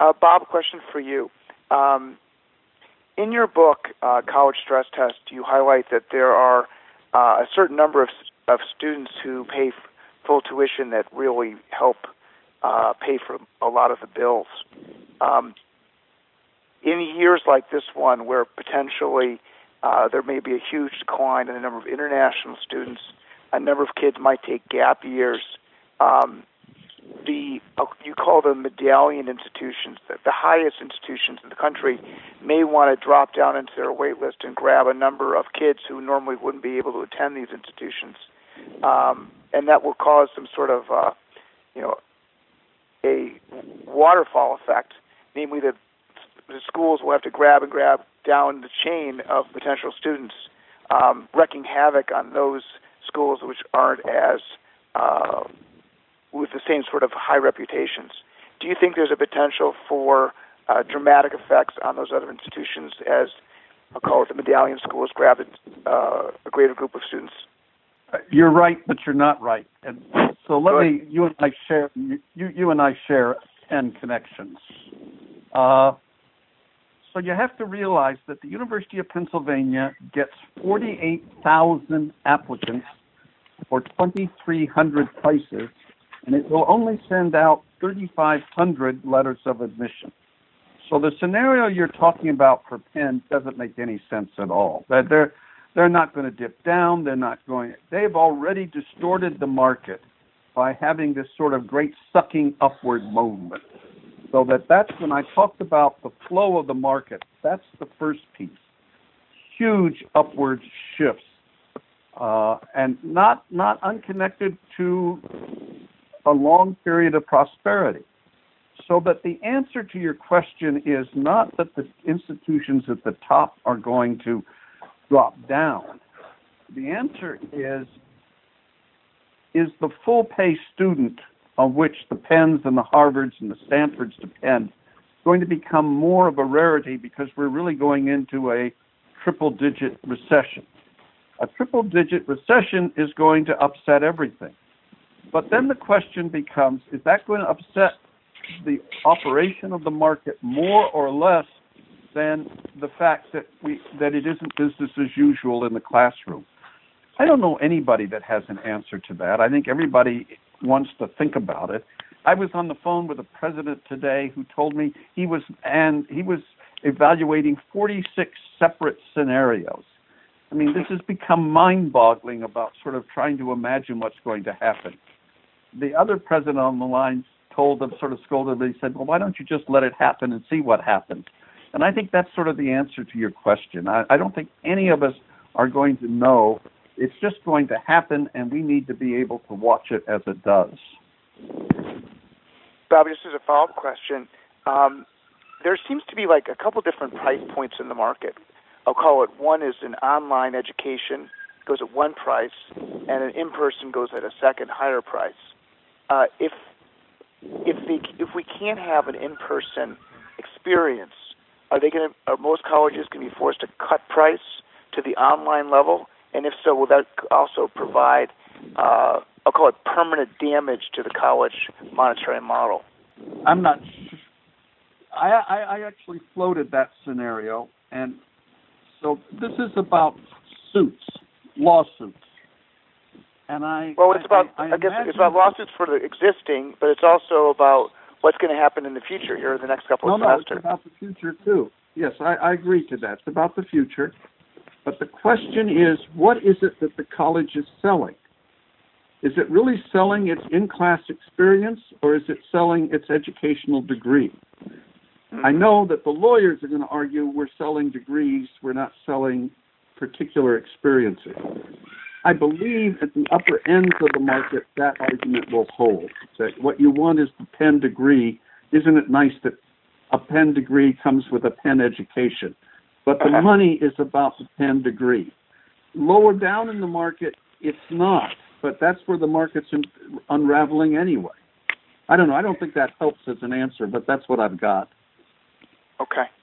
Bob, question for you. In your book, College Stress Test, you highlight that there are a certain number of students who pay full tuition that really help pay for a lot of the bills. In years like this one, where potentially there may be a huge decline in the number of international students, a number of kids might take gap years. You call them medallion institutions. The highest institutions in the country may want to drop down into their wait list and grab a number of kids who normally wouldn't be able to attend these institutions, and that will cause some sort of a waterfall effect, namely that the schools will have to grab down the chain of potential students, wreaking havoc on those schools which aren't as with the same sort of high reputations. Do you think there's a potential for dramatic effects on those other institutions as, I'll call it, the medallion schools grab a greater group of students? You're right, but you're not right. And so you and I share 10 connections. So you have to realize that the University of Pennsylvania gets 48,000 applicants for 2,300 places, and it will only send out 3,500 letters of admission. So the scenario you're talking about for Penn doesn't make any sense at all. They're not going to dip down. They've already distorted the market by having this sort of great sucking upward movement. So that's when I talked about the flow of the market. That's the first piece. Huge upward shifts, and not unconnected to a long period of prosperity. So that the answer to your question is not that the institutions at the top are going to drop down. The answer is the full pay student, on which the Penns and the Harvards and the Stanfords depend, going to become more of a rarity because we're really going into a triple-digit recession. A triple-digit recession is going to upset everything. But then the question becomes, is that going to upset the operation of the market more or less than the fact that it isn't business as usual in the classroom? I don't know anybody that has an answer to that. I think everybody wants to think about it. I was on the phone with a president today who told me he was evaluating 46 separate scenarios. I mean, this has become mind-boggling about sort of trying to imagine what's going to happen. The other president on the line scolded me. He said, well, why don't you just let it happen and see what happens? And I think that's sort of the answer to your question. I don't think any of us are going to know. It's just going to happen, and we need to be able to watch it as it does. Bob, just as a follow-up question, there seems to be like a couple different price points in the market. I'll call it, one is an online education, goes at one price, and an in-person goes at a second, higher price. If we can't have an in-person experience, are most colleges going to be forced to cut price to the online level? And if so, will that also provide, I'll call it, permanent damage to the college monetary model? I'm not sure. I actually floated that scenario, and so this is about lawsuits. And it's about lawsuits for the existing, but it's also about what's going to happen in the future here in the next couple of semesters. No, it's about the future too. Yes, I agree to that. It's about the future. But the question is, what is it that the college is selling? Is it really selling its in-class experience, or is it selling its educational degree? I know that the lawyers are going to argue we're selling degrees, we're not selling particular experiences. I believe at the upper ends of the market, that argument will hold. That what you want is the Penn degree. Isn't it nice that a Penn degree comes with a Penn education? But the money is about the Penn degree. Lower down in the market, it's not. But that's where the market's unraveling anyway. I don't know. I don't think that helps as an answer, but that's what I've got. Okay.